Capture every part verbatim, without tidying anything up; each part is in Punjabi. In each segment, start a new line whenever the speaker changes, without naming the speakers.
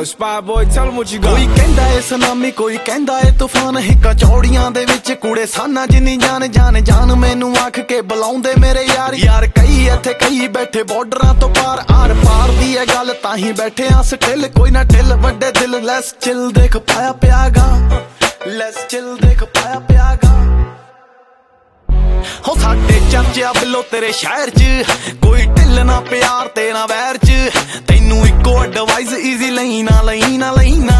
Inspired boy, tell them what you got.
ਕੋਈ ਕਹਿੰਦਾ ਏ ਸੁਨਾਮੀ, ਕੋਈ ਕਹਿੰਦਾ ਏ ਤੂਫਾਨ, ਹਿੱਕਾਂ ਚੌੜੀਆਂ ਦੇ ਵਿੱਚ ਕੂੜੇ ਸਾਨਾ ਜਿੰਨੀ ਜਾਨ ਜਾਨ ਜਾਨ ਮੈਨੂੰ ਆਖ ਕੇ ਬੁਲਾਉਂਦੇ ਮੇਰੇ ਯਾਰ ਯਾਰ ਕਈ ਇੱਥੇ ਕਈ ਬੈਠੇ ਬਾਰਡਰਾਂ ਤੋਂ ਪਾਰ ਆਰ ਪਾਰ ਦੀ ਇਹ ਗੱਲ ਤਾਂ ਹੀ ਬੈਠੇ ਆ ਸਟਿਲ ਕੋਈ ਨਾ ਢਿੱਲ ਵੱਡੇ ਦਿਲ ਲੈਸ ਚਿਲ ਦੇਖ ਪਾਇਆ ਪਿਆਗਾ ਲੈਸ ਚਿਲ ਦੇਖ ਪਾਇਆ ਪਿਆਗਾ ਹੋ ਸਾਡੇ ਚਰਚਿਆ ਬਿੱਲੋ ਤੇਰੇ ਸ਼ਹਿਰ 'ਚ ਕੋਈ ਢਿੱਲ ਨਾ ਪਿਆਰ ਤੇ ਨਾ ਵੈਰ 'ਚ ਤੈਨੂੰ ਇੱਕੋ ਐਡਵਾਈਸ ਈਜ਼ੀ ਲਈ ਨਾ ਲਈ ਨਾ ਲਈ ਨਾ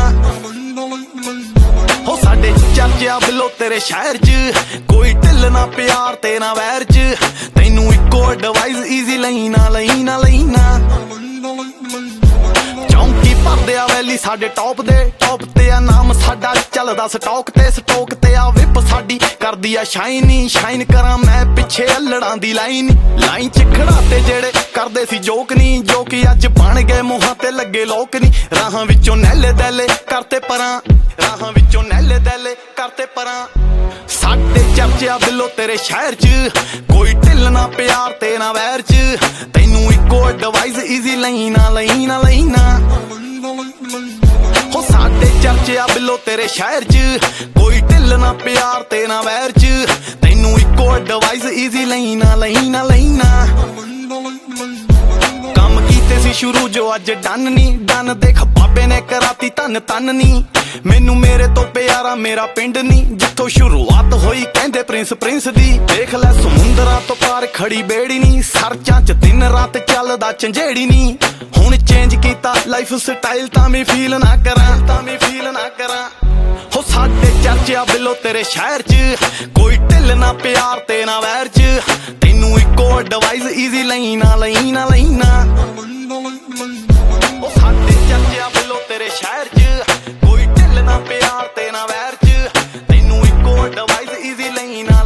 ਹੋ ਸਾਡੇ ਚਰਚਿਆ ਬਿੱਲੋ ਤੇਰੇ ਸ਼ਹਿਰ 'ਚ ਕੋਈ ਢਿੱਲ ਨਾ ਪਿਆਰ ਤੇ ਨਾ ਵੈਰ 'ਚ ਤੈਨੂੰ ਇੱਕੋ ਐਡਵਾਈਸ ਈਜ਼ੀ ਲਈ ਨਾ ਲਈ ਨਾ ਲਈ ਨਾ ਚੌਂਕੀ ਭਰਦੇ ਆ ਵੈਲੀ ਸਾਡੇ ਟੌਪ ਦੇ ਟੌਪ ਤੇ ਆ ਨਾਮ ਸਾਡਾ ਚੱਲਦਾ ਸਟਾਕ ਤੇ ਸਟੋਕ ਤੇ ਆ ਵਿਪ ਸਾਡੀ ਕਰਦੀ ਆ ਸ਼ਾਈਨੀ ਸ਼ਾਈਨ ਕਰਾਂ ਮੈਂ ਪਿੱਛੇ ਅਲੜਾਂ ਦੀ ਲਾਈਨ ਲਾਈਨ ਚ ਖੜਾ ਤੇ ਜਿਹੜੇ ਕਰਦੇ ਸੀ ਜੋਕ ਨਹੀਂ ਜੋ ਕਿ ਅੱਜ ਬਣ ਗਏ ਮੂੰਹਾਂ ਤੇ ਲੱਗੇ ਲੋਕ ਨਹੀਂ ਰਾਹਾਂ ਵਿੱਚੋਂ ਨਹਿਲੇ ਦੈਲੇ ਕਰਤੇ ਪਰਾਂ ਰਾਹਾਂ ਵਿੱਚੋਂ ਨਹਿਲੇ ਦੈਲੇ ਕਰਤੇ ਪਰਾਂ ਸਾਡੇ ਚਰਚਿਆ ਬਿੱਲੋ ਤੇਰੇ ਸ਼ਹਿਰ 'ਚ ਕੋਈ ਢਿੱਲ ਨਾ ਪਿਆਰ ਤੇ ਨਾ ਵੈਰ 'ਚ ਤੈਨੂੰ ਇੱਕੋ ਐਡਵਾਈਸ ਈਜ਼ੀ ਲਈ ਨਾ ਲਈ ਨਾ ਲਈ ਨਾ ਹੋ ਸਾਡੇ ਚਰਚਿਆ ਬਿੱਲੋ ਤੇਰੇ ਸ਼ਹਿਰ 'ਚ ਕੋਈ ਢਿੱਲ ਨਾ ਪਿਆਰ ਤੇ ਨਾ ਵੈਰ 'ਚ ਤੈਨੂੰ ਇੱਕੋ ਐਡਵਾਈਸ ਈਜ਼ੀ ਲਈ ਨਾ ਲਈ ਨਾ ਲਈ ਨਾ ਕੰਮ ਕੀਤੇ ਸੀ ਸ਼ੁਰੂ ਜੋ ਅੱਜ ਡਨ ਨਹੀਂ ਡਨ ਦੇਖ ਬਾਬੇ ਨੇ ਕਰਾਤੀ ਧੰਨ ਧੰਨ ਨਹੀਂ ਮੈਨੂੰ ਮੇਰੇ ਤੋਂ ਪਿਆਰਾ ਮੇਰਾ ਪਿੰਡ ਨਹੀਂ ਜਿੱਥੋਂ ਸ਼ੁਰੂਆਤ ਹੋਈ ਕਹਿੰਦੇ ਪ੍ਰਿੰਸ ਪ੍ਰਿੰਸ ਦੀ ਦੇਖ ਲੈ ਸਮੁੰਦਰਾਂ ਤੋਂ ਪਾਰ ਖੜੀ ਬੇੜੀ ਨਹੀਂ ਸਰਚਾਂ 'ਚ ਦਿਨ ਰਾਤ ਚੱਲਦਾ ਝੰਜੇੜੀ ਨਹੀਂ ਹੁਣ ਚੇਂਜ ਕੀਤਾ ਲਾਈਫ ਸਟਾਈਲ ਤਾਂ ਮੈਂ ਫੀਲ ਨਾ ਕਰਾਂ ਤਾਂ ਮੈਂ ਫੀਲ ਨਾ ਕਰਾਂ ਹੋ ਸਾਡੇ ਚਰਚਿਆ ਬਿੱਲੋ ਤੇਰੇ ਸ਼ਹਿਰ 'ਚ ਕੋਈ ਢਿੱਲ ਨਾ ਪਿਆਰ ਤੇ ਨਾ ਵੈਰ 'ਚ ਤੈਨੂੰ ਇੱਕੋ ਐਡਵਾਈਸ ਈਜ਼ੀ ਲਈ ਨਾ ਲਈ ਨਾ ਲਈ ਨਾ ਹੋ ਸਾਡੇ ਚਰਚਿਆ ਬਿੱਲੋ ਤੇਰੇ ਸ਼ਹਿਰ 'ਚ ਕੋਈ ਢਿੱਲ ਨਾ ਪਿਆਰ ਤੇ ਨਾ ਵੈਰ 'ਚ ਤੈਨੂੰ ਇੱਕੋ ਐਡਵਾਈਸ ਈਜ਼ੀ ਲਈ ਨਾ